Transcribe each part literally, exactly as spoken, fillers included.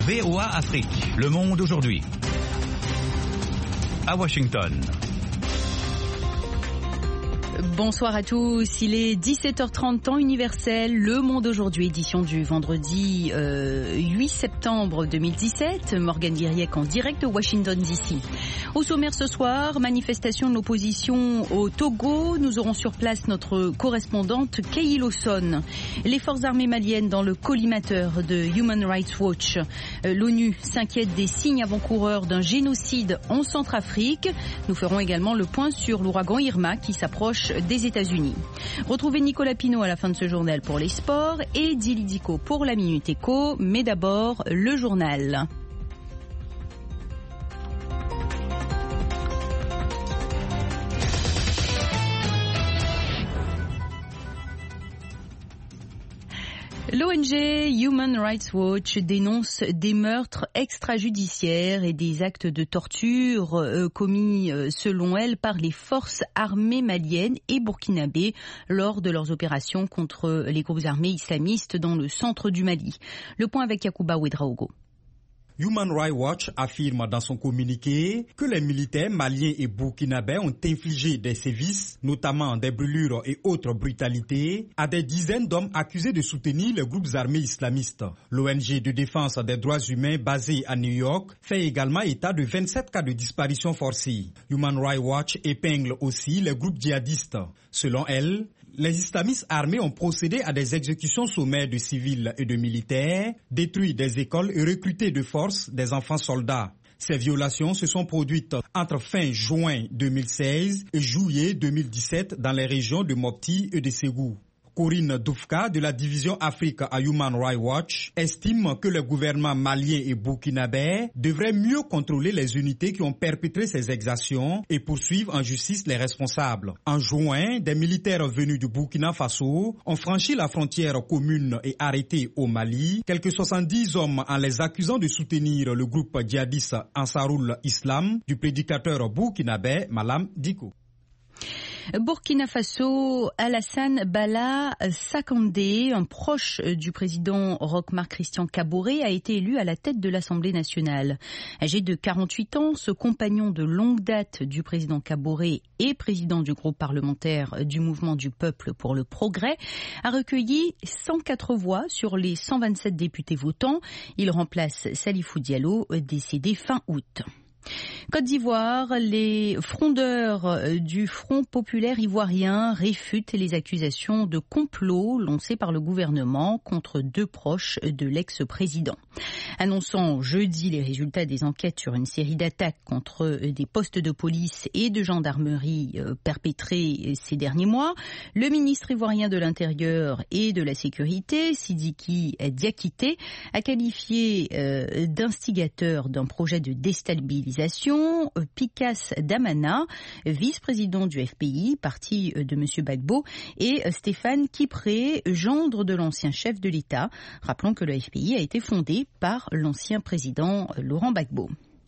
V O A Afrique, Le Monde aujourd'hui. À Washington. Bonsoir à tous, il est dix-sept heures trente, temps universel, Le Monde aujourd'hui, édition du vendredi euh, huit septembre deux mille dix-sept, Morgane Guiriec en direct de Washington D C. Au sommaire ce soir, manifestation de l'opposition au Togo, nous aurons sur place notre correspondante Kay Lawson. Les forces armées maliennes dans le collimateur de Human Rights Watch. Euh, L'ONU s'inquiète des signes avant-coureurs d'un génocide en Centrafrique. Nous ferons également le point sur l'ouragan Irma qui s'approche des États-Unis. Retrouvez Nicolas Pinault à la fin de ce journal pour les sports et Dili Diko pour la Minute Éco, mais d'abord le journal. L'O N G Human Rights Watch dénonce des meurtres extrajudiciaires et des actes de torture euh, commis euh, selon elle par les forces armées maliennes et burkinabées lors de leurs opérations contre les groupes armés islamistes dans le centre du Mali. Le point avec Yacouba Ouedraogo. Human Rights Watch affirme dans son communiqué que les militaires maliens et burkinabés ont infligé des sévices, notamment des brûlures et autres brutalités, à des dizaines d'hommes accusés de soutenir les groupes armés islamistes. L'O N G de défense des droits humains basée à New York fait également état de vingt-sept cas de disparition forcée. Human Rights Watch épingle aussi les groupes djihadistes. Selon elle, les islamistes armés ont procédé à des exécutions sommaires de civils et de militaires, détruit des écoles et recruté de force des enfants soldats. Ces violations se sont produites entre fin juin deux mille seize et juillet deux mille dix-sept dans les régions de Mopti et de Ségou. Corinne Doufka de la division Afrique à Human Rights Watch estime que le gouvernement malien et burkinabé devraient mieux contrôler les unités qui ont perpétré ces exactions et poursuivre en justice les responsables. En juin, des militaires venus du Burkina Faso ont franchi la frontière commune et arrêté au Mali quelques soixante-dix hommes en les accusant de soutenir le groupe djihadiste Ansarul Islam du prédicateur burkinabé Malam Dicko. Burkina Faso, Alassane Bala Sakandé, un proche du président Roch-Marc Christian Kaboré, a été élu à la tête de l'Assemblée nationale. Âgé de quarante-huit ans, ce compagnon de longue date du président Kaboré et président du groupe parlementaire du Mouvement du Peuple pour le Progrès a recueilli cent quatre voix sur les cent vingt-sept députés votants. Il remplace Salifou Diallo, décédé fin août. Côte d'Ivoire, les frondeurs du Front populaire ivoirien réfutent les accusations de complot lancées par le gouvernement contre deux proches de l'ex-président. Annonçant jeudi les résultats des enquêtes sur une série d'attaques contre des postes de police et de gendarmerie perpétrés ces derniers mois, le ministre ivoirien de l'Intérieur et de la Sécurité, Sidiki Diakité, a qualifié d'instigateur d'un projet de déstabilisation Pikas Damana, vice-président du F P I, parti de M. Gbagbo, et Stéphane Kipré, gendre de l'ancien chef de l'État. Rappelons que le F P I a été fondé par l'ancien président Laurent Gbagbo.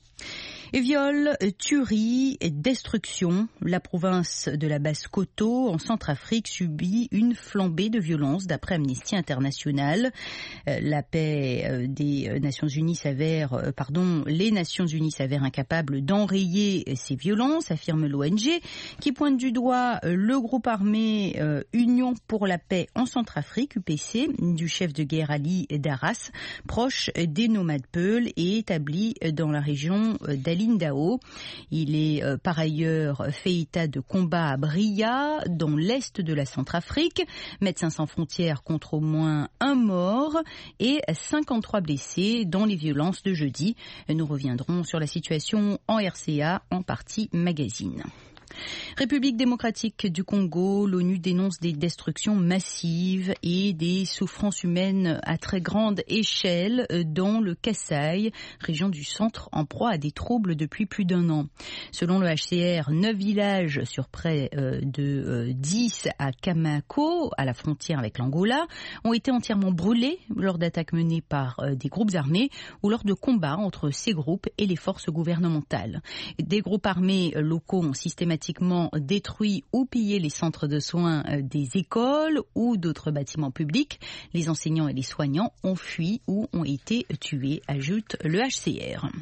Viol, tuerie et destruction. La province de la Basse-Koto, en Centrafrique, subit une flambée de violence d'après Amnesty International. La paix des Nations Unies s'avère, pardon, les Nations Unies s'avèrent incapables d'enrayer ces violences, affirme l'O N G, qui pointe du doigt le groupe armé Union pour la paix en Centrafrique, U P C, du chef de guerre Ali Daras, proche des nomades Peuls et établi dans la région d'Ali Dao. Il est euh, par ailleurs fait état de combats à Bria, dans l'est de la Centrafrique. Médecins sans frontières compte au moins un mort et cinquante-trois blessés dans les violences de jeudi. Nous reviendrons sur la situation en R C A en partie magazine. République démocratique du Congo, l'ONU dénonce des destructions massives et des souffrances humaines à très grande échelle dans le Kasaï, région du centre en proie à des troubles depuis plus d'un an. Selon le H C R, neuf villages sur près de dix à Kamako, à la frontière avec l'Angola, ont été entièrement brûlés lors d'attaques menées par des groupes armés ou lors de combats entre ces groupes et les forces gouvernementales. Des groupes armés locaux ont systématiquement systématiquement détruit ou pillé les centres de soins des écoles ou d'autres bâtiments publics. Les enseignants et les soignants ont fui ou ont été tués, ajoute le H C R.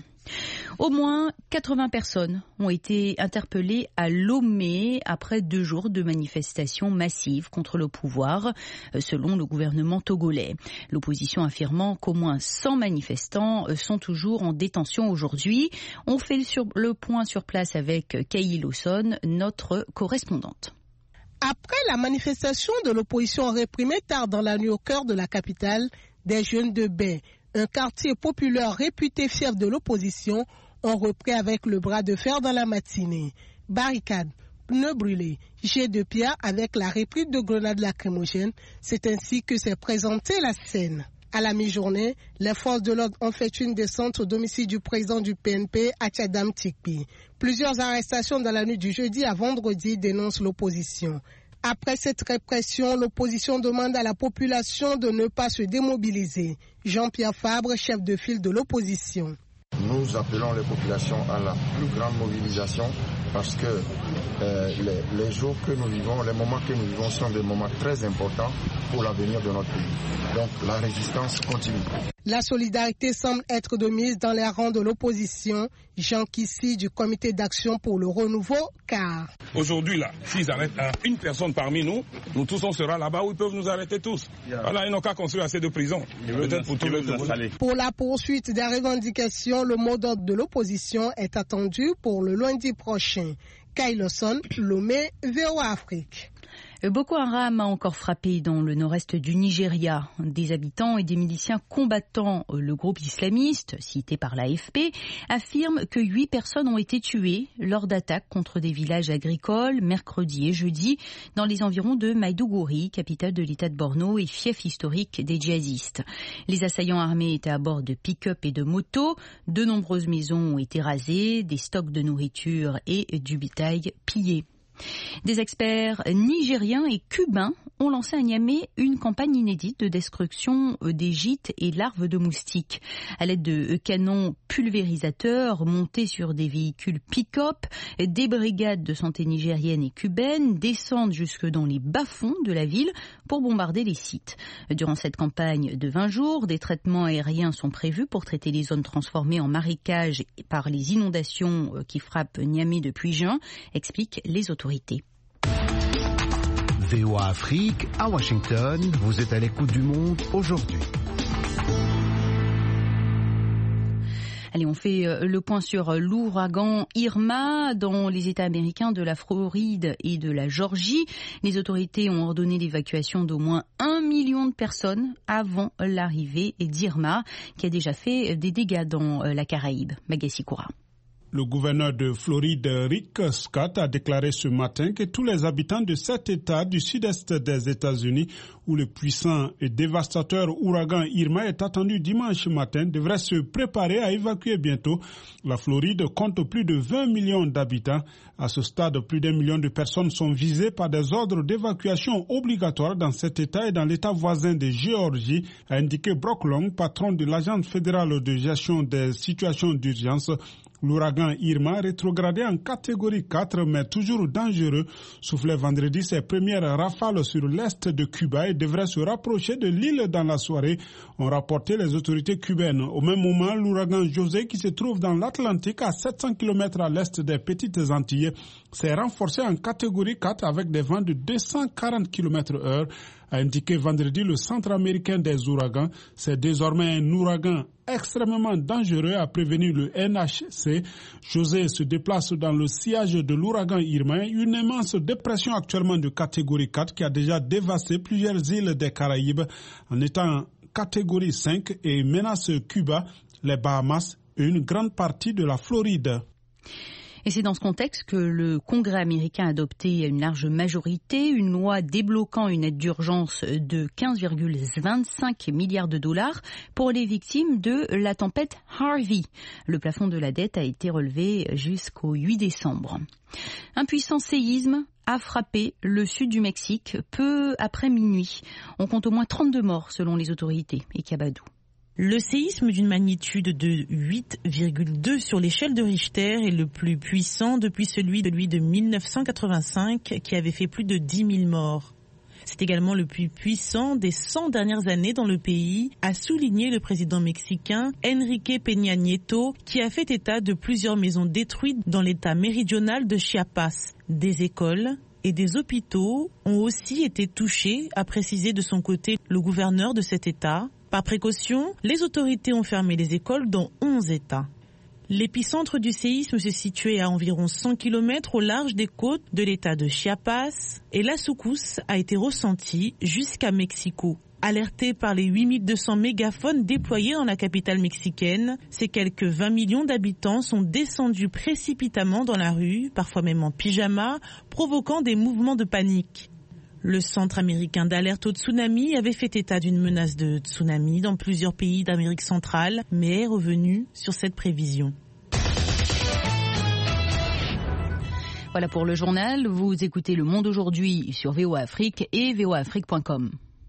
Au moins quatre-vingts personnes ont été interpellées à Lomé après deux jours de manifestations massives contre le pouvoir, selon le gouvernement togolais. L'opposition affirmant qu'au moins cent manifestants sont toujours en détention aujourd'hui. On fait le point sur place avec Kaï Lawson, notre correspondante. Après la manifestation de l'opposition réprimée tard dans la nuit au cœur de la capitale, des jeunes de Baie, un quartier populaire réputé fief de l'opposition, ont repris avec le bras de fer dans la matinée. Barricades, pneus brûlés, jets de pierre avec la réplique de grenades lacrymogènes, c'est ainsi que s'est présentée la scène. À la mi-journée, les forces de l'ordre ont fait une descente au domicile du président du P N P, Atchadam Tikpi. Plusieurs arrestations dans la nuit du jeudi à vendredi dénoncent l'opposition. Après cette répression, l'opposition demande à la population de ne pas se démobiliser. Jean-Pierre Fabre, chef de file de l'opposition. Nous appelons les populations à la plus grande mobilisation parce que euh, les, les jours que nous vivons, les moments que nous vivons sont des moments très importants pour l'avenir de notre pays. Donc la résistance continue. La solidarité semble être de mise dans les rangs de l'opposition. Jean Kissi du comité d'action pour le renouveau, car aujourd'hui là, s'ils arrêtent à une personne parmi nous, nous tous on sera là-bas où ils peuvent nous arrêter tous. Voilà, ils n'ont qu'à construire assez de prisons. Peut-être pour tout le monde. Pour la poursuite des revendications, le mot d'ordre de l'opposition est attendu pour le lundi prochain. Kaï Lawson, Lomé, V O A Afrique. Boko Haram a encore frappé dans le nord-est du Nigeria. Des habitants et des miliciens combattant le groupe islamiste, cité par l'A F P, affirment que huit personnes ont été tuées lors d'attaques contre des villages agricoles mercredi et jeudi dans les environs de Maïdougouri, capitale de l'état de Borno et fief historique des djihadistes. Les assaillants armés étaient à bord de pick-up et de motos. De nombreuses maisons ont été rasées, des stocks de nourriture et du bétail pillés. Des experts nigériens et cubains ont lancé à Niamey une campagne inédite de destruction des gîtes et larves de moustiques. À l'aide de canons pulvérisateurs montés sur des véhicules pick-up, des brigades de santé nigériennes et cubaines descendent jusque dans les bas-fonds de la ville pour bombarder les sites. Durant cette campagne de vingt jours, des traitements aériens sont prévus pour traiter les zones transformées en marécages par les inondations qui frappent Niamey depuis juin, expliquent les autorités. V O A Afrique, à Washington, vous êtes à l'écoute du monde aujourd'hui. Allez, on fait le point sur l'ouragan Irma dans les États américains de la Floride et de la Géorgie. Les autorités ont ordonné l'évacuation d'au moins un million de personnes avant l'arrivée d'Irma, qui a déjà fait des dégâts dans la Caraïbe. Magassi Koura. Le gouverneur de Floride, Rick Scott, a déclaré ce matin que tous les habitants de cet État du sud-est des États-Unis, où le puissant et dévastateur ouragan Irma est attendu dimanche matin, devraient se préparer à évacuer bientôt. La Floride compte plus de vingt millions d'habitants. À ce stade, plus d'un million de personnes sont visées par des ordres d'évacuation obligatoires dans cet État et dans l'État voisin de Géorgie, a indiqué Brock Long, patron de l'Agence fédérale de gestion des situations d'urgence. L'ouragan Irma, rétrogradé en catégorie quatre, mais toujours dangereux, soufflait vendredi ses premières rafales sur l'est de Cuba et devrait se rapprocher de l'île dans la soirée, ont rapporté les autorités cubaines. Au même moment, l'ouragan José, qui se trouve dans l'Atlantique à sept cents kilomètres à l'est des Petites Antilles, s'est renforcé en catégorie quatre avec des vents de deux cent quarante kilomètres heure, a indiqué vendredi le Centre américain des ouragans. C'est désormais un ouragan extrêmement dangereux, a prévenu le N H C. José se déplace dans le sillage de l'ouragan Irma, une immense dépression actuellement de catégorie quatre qui a déjà dévasté plusieurs îles des Caraïbes en étant catégorie cinq et menace Cuba, les Bahamas et une grande partie de la Floride. Et c'est dans ce contexte que le Congrès américain a adopté à une large majorité une loi débloquant une aide d'urgence de quinze virgule vingt-cinq milliards de dollars pour les victimes de la tempête Harvey. Le plafond de la dette a été relevé jusqu'au huit décembre. Un puissant séisme a frappé le sud du Mexique peu après minuit. On compte au moins trente-deux morts selon les autorités. Et Kabadou. Le séisme d'une magnitude de huit virgule deux sur l'échelle de Richter est le plus puissant depuis celui de lui de mille neuf cent quatre-vingt-cinq qui avait fait plus de dix mille morts. C'est également le plus puissant des cent dernières années dans le pays, a souligné le président mexicain Enrique Peña Nieto, qui a fait état de plusieurs maisons détruites dans l'état méridional de Chiapas. Des écoles et des hôpitaux ont aussi été touchés, a précisé de son côté le gouverneur de cet état. Par précaution, les autorités ont fermé les écoles dans onze états. L'épicentre du séisme se situait à environ cent kilomètres au large des côtes de l'état de Chiapas et la secousse a été ressentie jusqu'à Mexico. Alertés par les huit mille deux cents mégaphones déployés dans la capitale mexicaine, ces quelques vingt millions d'habitants sont descendus précipitamment dans la rue, parfois même en pyjama, provoquant des mouvements de panique. Le Centre américain d'alerte au tsunami avait fait état d'une menace de tsunami dans plusieurs pays d'Amérique centrale, mais est revenu sur cette prévision. Voilà pour le journal. Vous écoutez Le Monde aujourd'hui sur V O A Afrique et v o a afrique point com.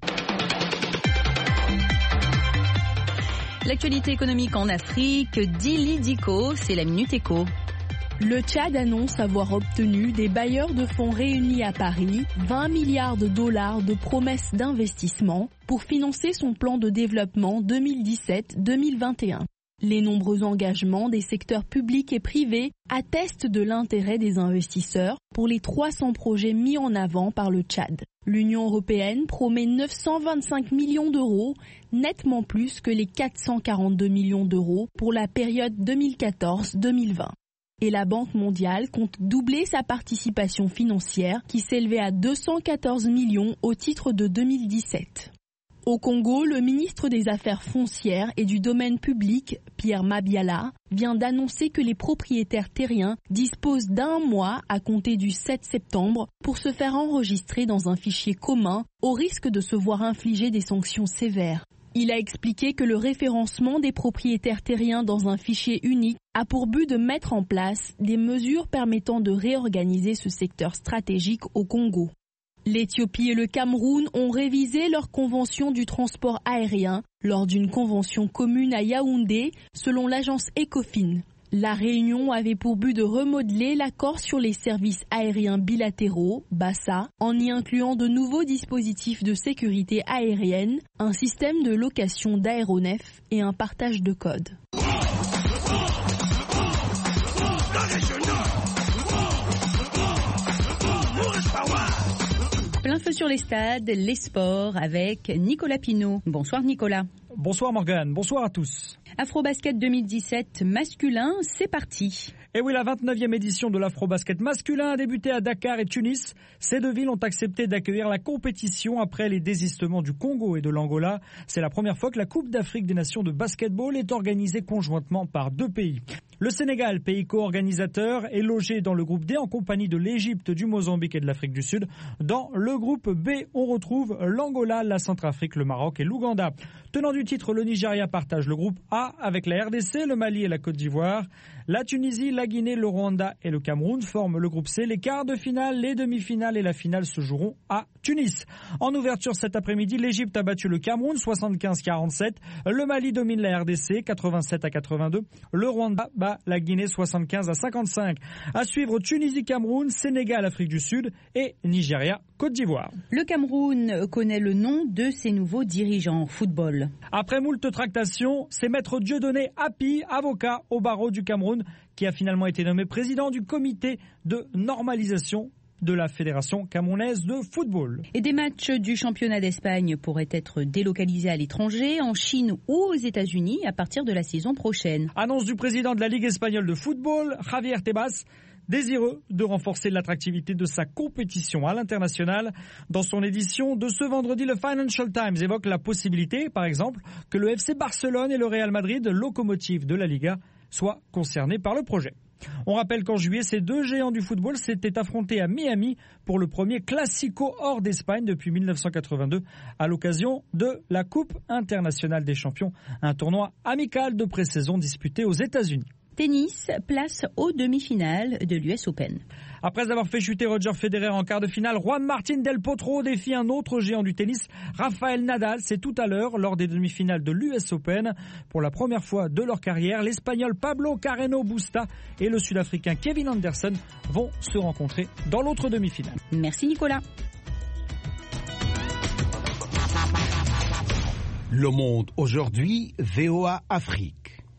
L'actualité économique en Afrique, Dili Diko, c'est la Minute Éco. Le Tchad annonce avoir obtenu des bailleurs de fonds réunis à Paris vingt milliards de dollars de promesses d'investissement pour financer son plan de développement deux mille dix-sept deux mille vingt et un. Les nombreux engagements des secteurs publics et privés attestent de l'intérêt des investisseurs pour les trois cents projets mis en avant par le Tchad. L'Union européenne promet neuf cent vingt-cinq millions d'euros, nettement plus que les quatre cent quarante-deux millions d'euros pour la période deux mille quatorze deux mille vingt. Et la Banque mondiale compte doubler sa participation financière qui s'élevait à deux cent quatorze millions au titre de deux mille dix-sept. Au Congo, le ministre des Affaires foncières et du domaine public, Pierre Mabiala, vient d'annoncer que les propriétaires terriens disposent d'un mois à compter du sept septembre pour se faire enregistrer dans un fichier commun au risque de se voir infliger des sanctions sévères. Il a expliqué que le référencement des propriétaires terriens dans un fichier unique a pour but de mettre en place des mesures permettant de réorganiser ce secteur stratégique au Congo. L'Éthiopie et le Cameroun ont révisé leur convention du transport aérien lors d'une convention commune à Yaoundé, selon l'agence Ecofin. La réunion avait pour but de remodeler l'accord sur les services aériens bilatéraux, B A S A, en y incluant de nouveaux dispositifs de sécurité aérienne, un système de location d'aéronefs et un partage de codes. Plein feu sur les stades, les sports avec Nicolas Pinault. Bonsoir Nicolas. Bonsoir Morgane, bonsoir à tous. Afrobasket deux mille dix-sept masculin, c'est parti. Et oui, la vingt-neuvième édition de l'Afrobasket masculin a débuté à Dakar et Tunis. Ces deux villes ont accepté d'accueillir la compétition après les désistements du Congo et de l'Angola. C'est la première fois que la Coupe d'Afrique des Nations de basketball est organisée conjointement par deux pays. Le Sénégal, pays co-organisateur, est logé dans le groupe D en compagnie de l'Égypte, du Mozambique et de l'Afrique du Sud. Dans le groupe B, on retrouve l'Angola, la Centrafrique, le Maroc et l'Ouganda. Tenant du titre, le Nigeria partage le groupe A avec la R D C, le Mali et la Côte d'Ivoire. La Tunisie, la Guinée, le Rwanda et le Cameroun forment le groupe C. Les quarts de finale, les demi-finales et la finale se joueront à Tunis. En ouverture cet après-midi, l'Égypte a battu le Cameroun soixante-quinze à quarante-sept. Le Mali domine la R D C quatre-vingt-sept à quatre-vingt-deux. Le Rwanda bat la Guinée soixante-quinze à cinquante-cinq. À suivre Tunisie-Cameroun, Sénégal, Afrique du Sud et Nigeria, Côte d'Ivoire. Le Cameroun connaît le nom de ses nouveaux dirigeants football. Après moult tractations, c'est maître Dieudonné Hapi, avocat au barreau du Cameroun, qui a finalement été nommé président du comité de normalisation de la Fédération camerounaise de football. Et des matchs du championnat d'Espagne pourraient être délocalisés à l'étranger, en Chine ou aux États-Unis à partir de la saison prochaine. Annonce du président de la Ligue espagnole de football, Javier Tebas, désireux de renforcer l'attractivité de sa compétition à l'international. Dans son édition de ce vendredi, le Financial Times évoque la possibilité, par exemple, que le F C Barcelone et le Real Madrid, locomotive de la Liga, soient concernés par le projet. On rappelle qu'en juillet, ces deux géants du football s'étaient affrontés à Miami pour le premier Classico hors d'Espagne depuis mille neuf cent quatre-vingt-deux à l'occasion de la Coupe internationale des champions, un tournoi amical de pré-saison disputé aux États-Unis. Tennis, place aux demi-finales de l'U S Open. Après avoir fait chuter Roger Federer en quart de finale, Juan Martín del Potro défie un autre géant du tennis, Rafael Nadal. C'est tout à l'heure lors des demi-finales de l'U S Open. Pour la première fois de leur carrière, l'Espagnol Pablo Carreno Busta et le Sud-Africain Kevin Anderson vont se rencontrer dans l'autre demi-finale. Merci Nicolas. Le Monde aujourd'hui, V O A Afrique.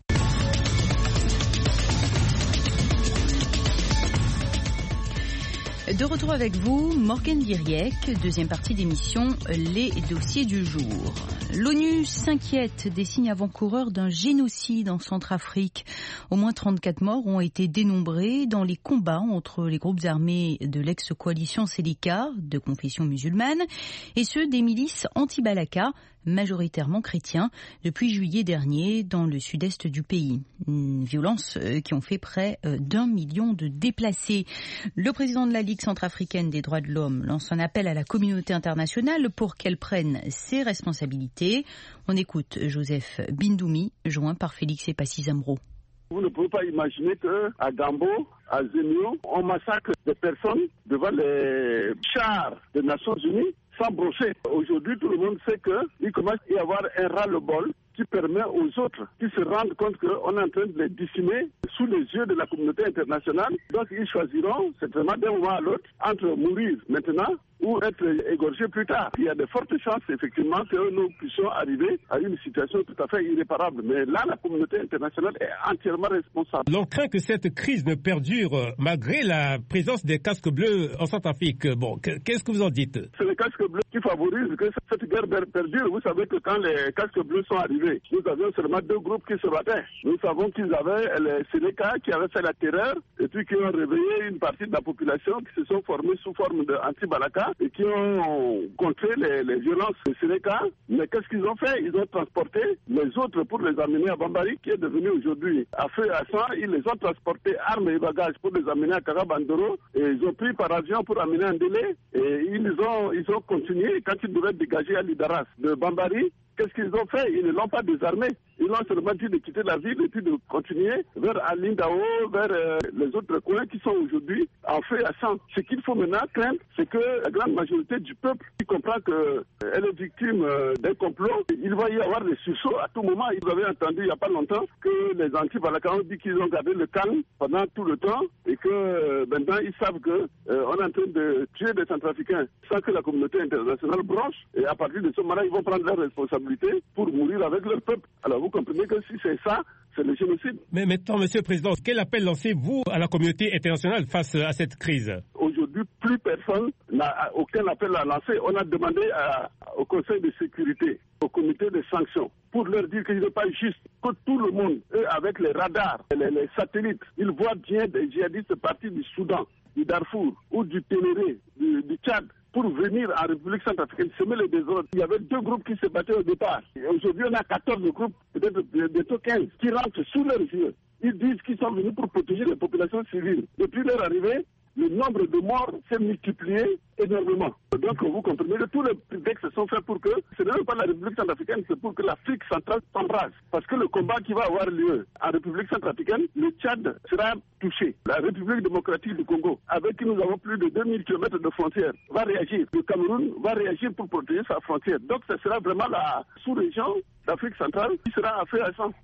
De retour avec vous, Morgane Diriec, deuxième partie d'émission, les dossiers du jour. L'ONU s'inquiète des signes avant-coureurs d'un génocide en Centrafrique. Au moins trente-quatre morts ont été dénombrés dans les combats entre les groupes armés de l'ex-coalition Seleka, de confession musulmane, et ceux des milices anti-Balaka, majoritairement chrétiens, depuis juillet dernier dans le sud-est du pays. Une violence qui ont fait près d'un million de déplacés. Le président de la Ligue centrafricaine des droits de l'homme lance un appel à la communauté internationale pour qu'elle prenne ses responsabilités. On écoute Joseph Bindoumi, joint par Félix Epassi-Zambrou. Vous ne pouvez pas imaginer qu'à Gambo, à Zemio, on massacre des personnes devant les chars des Nations Unies sans brosser. Aujourd'hui, tout le monde sait qu'il commence à y avoir un ras-le-bol qui permet aux autres qui se rendent compte qu'on est en train de les décimer sous les yeux de la communauté internationale. Donc ils choisiront, certainement d'un moment à l'autre, entre mourir maintenant ou être égorgés plus tard. Il y a de fortes chances, effectivement, que nous puissions arriver à une situation tout à fait irréparable. Mais là, la communauté internationale est entièrement responsable. L'on craint que cette crise ne perdure malgré la présence des casques bleus en Centrafrique. Bon, qu'est-ce que vous en dites? C'est les casques bleus qui favorisent que cette guerre perdure. Vous savez que quand les casques bleus sont arrivés, nous avions seulement deux groupes qui se battaient. Nous savons qu'ils avaient les Seleka qui avaient fait la terreur et puis qui ont réveillé une partie de la population qui se sont formés sous forme d'anti-Balaka et qui ont contré les, les violences de Seleka. Mais qu'est-ce qu'ils ont fait? Ils ont transporté les autres pour les amener à Bambari, qui est devenu aujourd'hui à feu et à sang. Ils les ont transportés armes et bagages pour les amener à Karabandoro et ils ont pris par avion pour amener un délai et ils ont, ils ont continué quand ils devaient dégager à Lidaras de Bambari. Qu'est-ce qu'ils ont fait? Ils ne l'ont pas désarmé. Ils l'ont seulement dit de quitter la ville et puis de continuer vers Alindao, vers euh, les autres coins qui sont aujourd'hui en feu et à sang. Ce qu'il faut maintenant craindre, c'est que la grande majorité du peuple qui comprend qu'elle euh, est victime euh, d'un complot, il va y avoir des sursauts à tout moment. Vous avez entendu il n'y a pas longtemps que les anti-Balaka ont dit qu'ils ont gardé le calme pendant tout le temps et que euh, maintenant ils savent qu'on euh, est en train de tuer des Centrafricains sans que la communauté internationale bronche. Et à partir de ce moment-là, ils vont prendre leurs responsabilités pour mourir avec leur peuple. Alors vous comprenez que si c'est ça, c'est le génocide. Mais maintenant, Monsieur le Président, quel appel lancez-vous à la communauté internationale face à cette crise? Aujourd'hui, plus personne n'a aucun appel à lancer. On a demandé à, au Conseil de sécurité, au comité de sanctions, pour leur dire qu'il n'est pas juste que tout le monde, eux, avec les radars, les, les satellites, ils voient bien des djihadistes partis du Soudan, du Darfour ou du Ténéré, du, du Tchad, pour venir en République centrafricaine semer les désordres. Il y avait deux groupes qui se battaient au départ. Et aujourd'hui, on a quatorze groupes, peut-être bientôt quinze, qui rentrent sous leurs yeux. Ils disent qu'ils sont venus pour protéger les populations civiles. Depuis leur arrivée, le nombre de morts s'est multiplié énormément. Donc vous comprenez que tous les prétextes sont faits pour que ce n'est même pas la République centrafricaine, c'est pour que l'Afrique centrale s'embrase. Parce que le combat qui va avoir lieu en République centrafricaine, le Tchad sera touché. La République démocratique du Congo, avec qui nous avons plus de deux mille kilomètres de frontières, va réagir. Le Cameroun va réagir pour protéger sa frontière. Donc ce sera vraiment la sous-région d'Afrique centrale qui sera à feu à sang.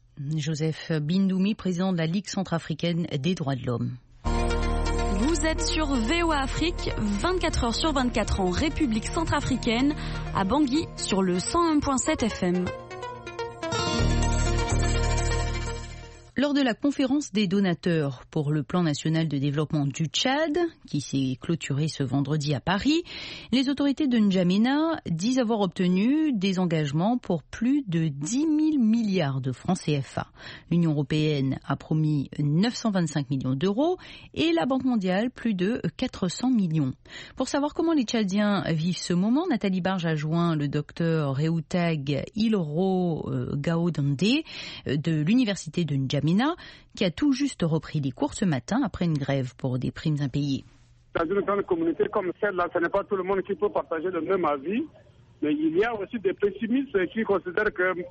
Joseph Bindoumi, président de la Ligue centrafricaine des droits de l'homme. Vous êtes sur V O A Afrique, vingt-quatre heures sur vingt-quatre en République centrafricaine, à Bangui sur le cent un virgule sept F M. Lors de la conférence des donateurs pour le plan national de développement du Tchad, qui s'est clôturée ce vendredi à Paris, les autorités de N'Djamena disent avoir obtenu des engagements pour plus de dix mille milliards de francs C F A. L'Union européenne a promis neuf cent vingt-cinq millions d'euros et la Banque mondiale plus de quatre cents millions. Pour savoir comment les Tchadiens vivent ce moment, Nathalie Barge a joint le docteur Reoutag Ilro Gaodande de l'université de N'Djamena, qui a tout juste repris les cours ce matin après une grève pour des primes impayées. Dans une grande communauté comme celle-là, ce n'est pas tout le monde qui peut partager le même avis, mais il y a aussi des pessimistes qui considèrent que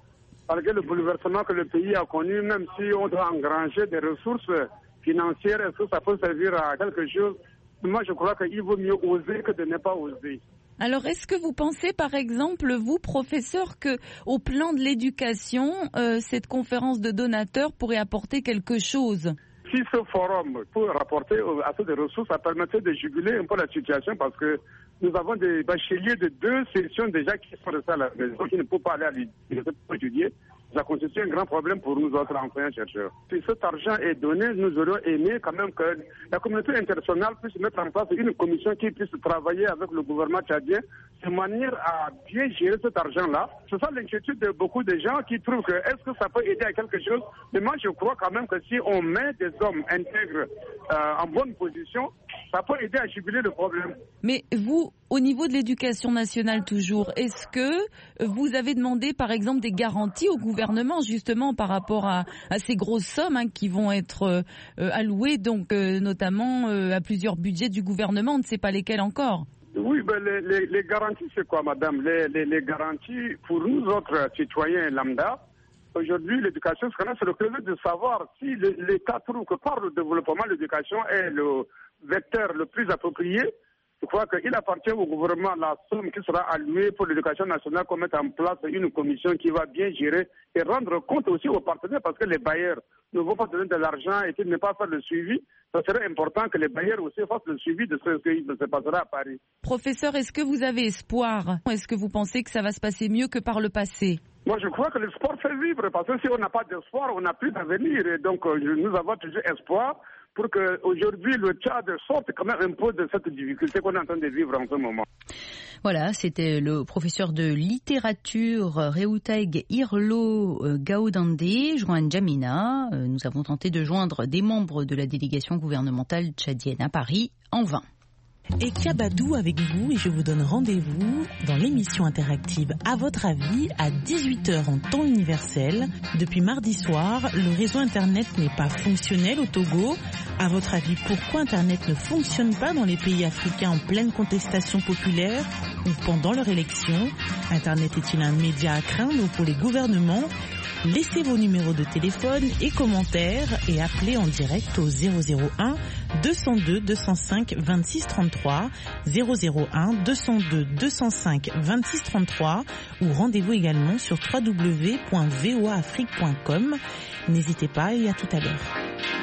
malgré le bouleversement que le pays a connu, même si on doit engranger des ressources financières, est-ce que ça peut servir à quelque chose? Moi, je crois qu'il vaut mieux oser que de ne pas oser. Alors, est-ce que vous pensez, par exemple, vous, professeur, que au plan de l'éducation, euh, cette conférence de donateurs pourrait apporter quelque chose? Si ce forum peut rapporter assez de ressources, ça permettrait de juguler un peu la situation parce que nous avons des bacheliers de deux sessions déjà qui sont restés à la maison, qui ne peuvent pas aller à l'université pour étudier. Ça constitue un grand problème pour nous autres enseignants-chercheurs. Si cet argent est donné, nous aurions aimé quand même que la communauté internationale puisse mettre en place une commission qui puisse travailler avec le gouvernement tchadien de manière à bien gérer cet argent-là. C'est ça l'inquiétude de beaucoup de gens qui trouvent que est-ce que ça peut aider à quelque chose? Mais moi, je crois quand même que si on met des hommes intègres euh, en bonne position, ça peut aider à juguler le problème. Mais vous, au niveau de l'éducation nationale toujours, est-ce que vous avez demandé par exemple des garanties au gouvernement justement par rapport à, à ces grosses sommes hein, qui vont être euh, allouées donc euh, notamment euh, à plusieurs budgets du gouvernement, on ne sait pas lesquels encore? Oui, ben les, les, les garanties c'est quoi madame? les, les, les garanties pour nous autres citoyens lambda, aujourd'hui l'éducation scolaire c'est le plaisir de savoir si l'État trouve que par le développement l'éducation est le vecteur le plus approprié. Je crois qu'il appartient au gouvernement la somme qui sera allouée pour l'éducation nationale qu'on mette en place une commission qui va bien gérer et rendre compte aussi aux partenaires parce que les bailleurs ne vont pas donner de l'argent et qu'ils ne pas faire le suivi. Ça serait important que les bailleurs aussi fassent le suivi de ce qui se passera à Paris. Professeur, est-ce que vous avez espoir? Est-ce que vous pensez que ça va se passer mieux que par le passé? Moi, je crois que le sport fait vivre parce que si on n'a pas d'espoir, on n'a plus d'avenir. Et donc, nous avons toujours espoir pour qu'aujourd'hui, le Tchad sorte quand même un peu de cette difficulté qu'on est en train de vivre en ce moment. Voilà, c'était le professeur de littérature Reutaig Irlo Gaudandé, Joan Jamina. Nous avons tenté de joindre des membres de la délégation gouvernementale tchadienne à Paris en vain. Et Kabadou avec vous et je vous donne rendez-vous dans l'émission interactive À votre avis à dix-huit heures en temps universel. Depuis mardi soir, le réseau Internet n'est pas fonctionnel au Togo. À votre avis, pourquoi Internet ne fonctionne pas dans les pays africains en pleine contestation populaire ou pendant leur élection? Internet est-il un média à craindre pour les gouvernements? Laissez vos numéros de téléphone et commentaires et appelez en direct au zéro zéro un deux zéro deux deux zéro cinq vingt-six trente-trois, zéro zéro un deux zéro deux deux zéro cinq vingt-six trente-trois ou rendez-vous également sur w w w point v o a afrique point com. N'hésitez pas et à tout à l'heure.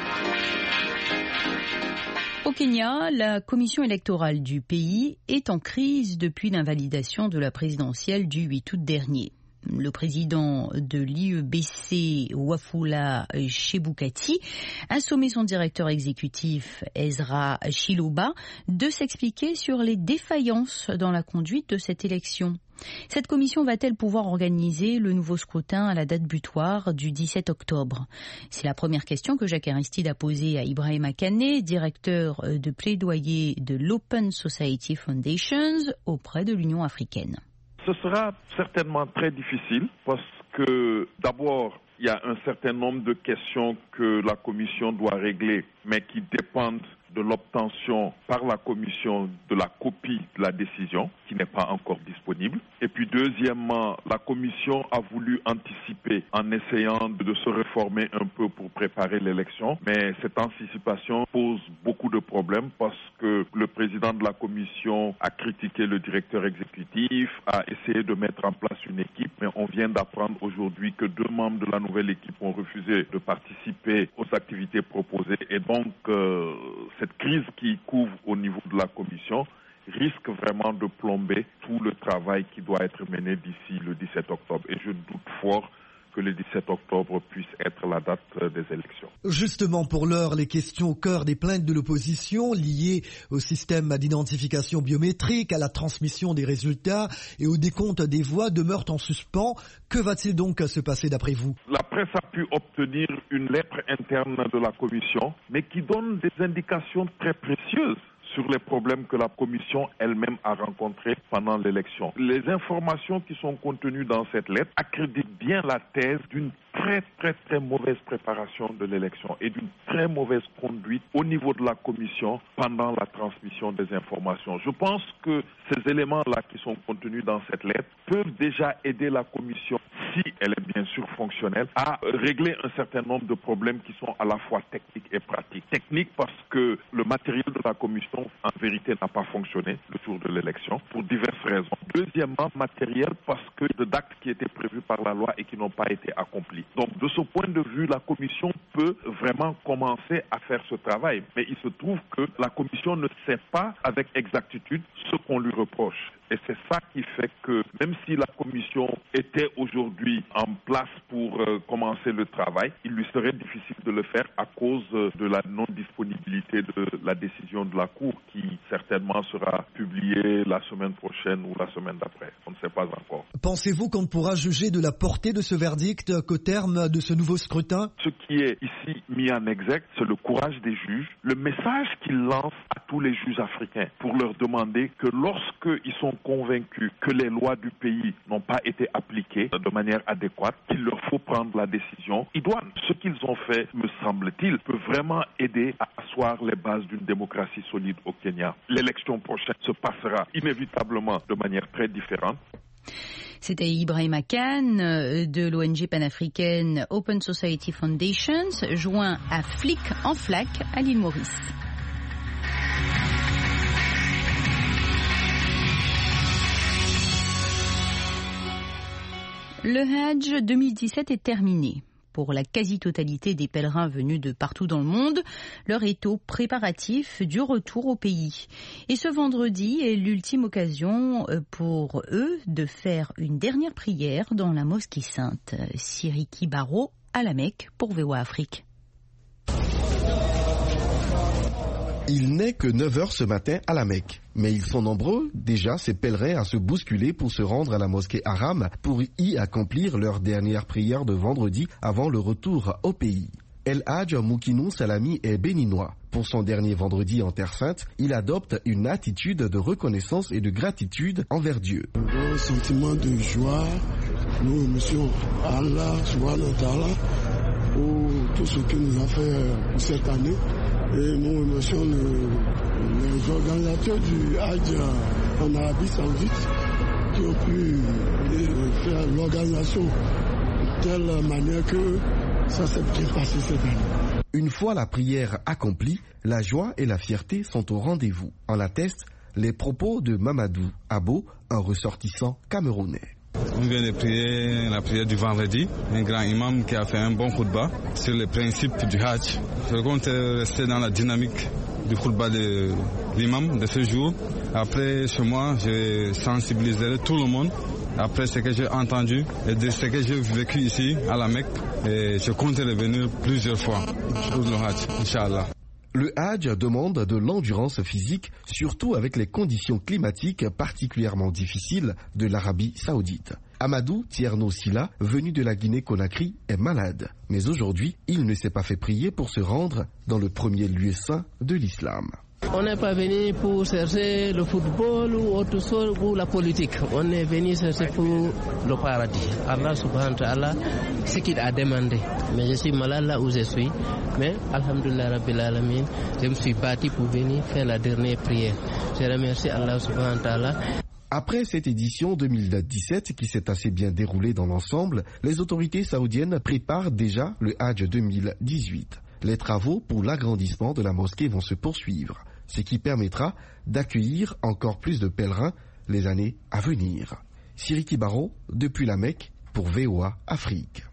Au Kenya, la commission électorale du pays est en crise depuis l'invalidation de la présidentielle du huit août dernier. Le président de l'I E B C, Wafula Chebukati, a sommé son directeur exécutif, Ezra Chiloba, de s'expliquer sur les défaillances dans la conduite de cette élection. Cette commission va-t-elle pouvoir organiser le nouveau scrutin à la date butoir du dix-sept octobre? C'est la première question que Jacques Aristide a posée à Ibrahim Akane, directeur de plaidoyer de l'Open Society Foundations auprès de l'Union africaine. Ce sera certainement très difficile parce que d'abord, il y a un certain nombre de questions que la Commission doit régler, mais qui dépendent de l'obtention par la Commission de la copie de la décision, qui n'est pas encore disponible. Et puis deuxièmement, la Commission a voulu anticiper en essayant de se réformer un peu pour préparer l'élection, mais cette anticipation pose beaucoup de problèmes parce que le président de la Commission a critiqué le directeur exécutif, a essayé de mettre en place une équipe, mais on vient d'apprendre aujourd'hui que deux membres de la nouvelle équipe ont refusé de participer aux activités proposées et donc euh, cette crise qui couvre au niveau de la Commission risque vraiment de plomber tout le travail qui doit être mené d'ici le dix-sept octobre. Et je doute fort que le dix-sept octobre puisse être la date des élections. Justement, pour l'heure, les questions au cœur des plaintes de l'opposition liées au système d'identification biométrique, à la transmission des résultats et au décompte des voix demeurent en suspens. Que va-t-il donc se passer d'après vous? La presse a pu obtenir une lettre interne de la Commission, mais qui donne des indications très précieuses sur les problèmes que la Commission elle-même a rencontrés pendant l'élection. Les informations qui sont contenues dans cette lettre accréditent bien la thèse d'une très très très mauvaise préparation de l'élection et d'une très mauvaise conduite au niveau de la Commission pendant la transmission des informations. Je pense que ces éléments-là qui sont contenus dans cette lettre peuvent déjà aider la Commission si elle est bien sûr fonctionnelle, à régler un certain nombre de problèmes qui sont à la fois techniques et pratiques. Techniques parce que le matériel de la commission, en vérité, n'a pas fonctionné le jour de l'élection, pour diverses raisons. Deuxièmement, matériel parce que de d'actes qui étaient prévus par la loi et qui n'ont pas été accomplis. Donc, de ce point de vue, la commission peut vraiment commencer à faire ce travail. Mais il se trouve que la commission ne sait pas avec exactitude ce qu'on lui reproche. Et c'est ça qui fait que même si la commission était aujourd'hui en place pour euh, commencer le travail, il lui serait difficile de le faire à cause de la non-disponibilité de la décision de la Cour qui certainement sera publiée la semaine prochaine ou la semaine d'après. On ne sait pas encore. Pensez-vous qu'on pourra juger de la portée de ce verdict qu'au terme de ce nouveau scrutin? Ce qui est ici mis en exergue, c'est le courage des juges, le message qu'ils lancent à tous les juges africains pour leur demander que lorsqu'ils sont convaincus que les lois du pays n'ont pas été appliquées de manière adéquate, qu'il leur faut prendre la décision idoine. Ce qu'ils ont fait, me semble-t-il, peut vraiment aider à asseoir les bases d'une démocratie solide au Kenya. L'élection prochaine se passera inévitablement de manière très différente. C'était Ibrahima Khan de l'O N G panafricaine Open Society Foundations, joint à Flic en Flac à l'île Maurice. Le Hajj deux mille dix-sept est terminé. Pour la quasi-totalité des pèlerins venus de partout dans le monde, l'heure est au préparatif du retour au pays. Et ce vendredi est l'ultime occasion pour eux de faire une dernière prière dans la mosquée sainte. Siriki Baro à la Mecque pour V O A Afrique. Il n'est que neuf heures ce matin à la Mecque. Mais ils sont nombreux, déjà, ces pèlerins à se bousculer pour se rendre à la mosquée Haram pour y accomplir leur dernière prière de vendredi avant le retour au pays. El Hadj Moukinou Salami est béninois. Pour son dernier vendredi en Terre Sainte, il adopte une attitude de reconnaissance et de gratitude envers Dieu. Un sentiment de joie, nous remercions Allah, subhanahu wa ta'ala, pour tout ce qu'il nous a fait cette année. Et nous remercions le, les organisateurs du Hajj en Arabie Saoudite qui ont pu faire l'organisation de telle manière que ça s'est bien passé cette année. Une fois la prière accomplie, la joie et la fierté sont au rendez-vous. En attestent les propos de Mamadou Abo, un ressortissant camerounais. On vient de prier la prière du vendredi, un grand imam qui a fait un bon khutba sur les principes du Hajj. Je compte rester dans la dynamique du khutba de l'imam de ce jour. Après, chez moi, je sensibiliserai tout le monde après ce que j'ai entendu et de ce que j'ai vécu ici à la Mecque. Et je compte revenir plusieurs fois pour le Hajj, Inch'Allah. Le Hajj demande de l'endurance physique, surtout avec les conditions climatiques particulièrement difficiles de l'Arabie Saoudite. Amadou Tierno Silla, venu de la Guinée-Conakry, est malade. Mais aujourd'hui, il ne s'est pas fait prier pour se rendre dans le premier lieu saint de l'islam. On n'est pas venu pour chercher le football ou autre chose ou la politique. On est venu chercher pour le paradis. Allah subhanahu wa ta'ala, ce qu'il a demandé. Mais je suis malade là où je suis. Mais, alhamdulillah rabbil alamin, je me suis battu pour venir faire la dernière prière. Je remercie Allah subhanahu wa ta'ala. Après cette édition deux mille dix-sept qui s'est assez bien déroulée dans l'ensemble, les autorités saoudiennes préparent déjà le Hajj deux mille dix-huit. Les travaux pour l'agrandissement de la mosquée vont se poursuivre, ce qui permettra d'accueillir encore plus de pèlerins les années à venir. Siriki Baro, depuis la Mecque, pour V O A Afrique.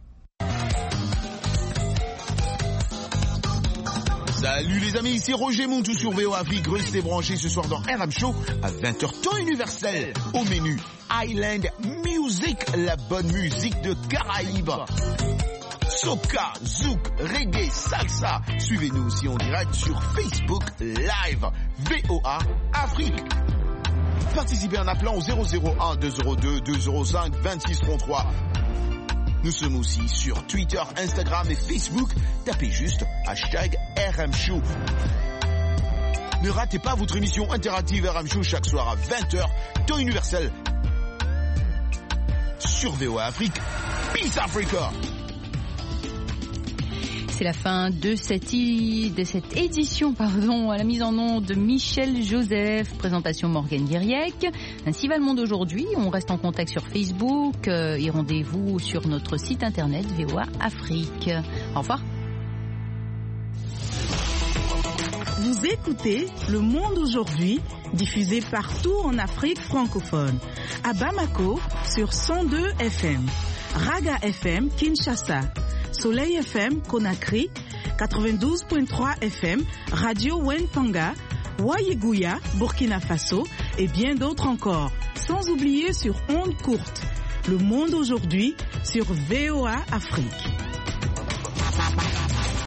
Salut les amis, c'est Roger Montou sur V O A Afrique. Restez branchés ce soir dans R M Show à vingt heures temps universel. Au menu, Island Music, la bonne musique de Caraïbes. Soca, zouk, reggae, salsa. Suivez-nous aussi en direct sur Facebook Live. V O A Afrique. Participez en appelant au zéro zéro un deux zéro deux deux zéro cinq vingt-six trente-trois. Nous sommes aussi sur Twitter, Instagram et Facebook. Tapez juste hashtag R M Show. Ne ratez pas votre émission interactive R M Show chaque soir à vingt heures, temps universel. Sur V O A Afrique. Peace Africa. c'est la fin de cette, i... de cette édition, pardon, à la mise en onde de Michel Joseph, présentation Morgane Guiriec. Ainsi va le monde aujourd'hui. On reste en contact sur Facebook euh, et rendez-vous sur notre site internet V O A Afrique. Au revoir. Vous écoutez Le Monde aujourd'hui, diffusé partout en Afrique francophone. À Bamako, sur cent deux F M. Raga F M, Kinshasa. Soleil F M, Conakry. quatre-vingt-douze virgule trois F M. Radio Wentanga. Wayeguya, Burkina Faso. Et bien d'autres encore. Sans oublier sur ondes courtes. Le Monde aujourd'hui, sur V O A Afrique.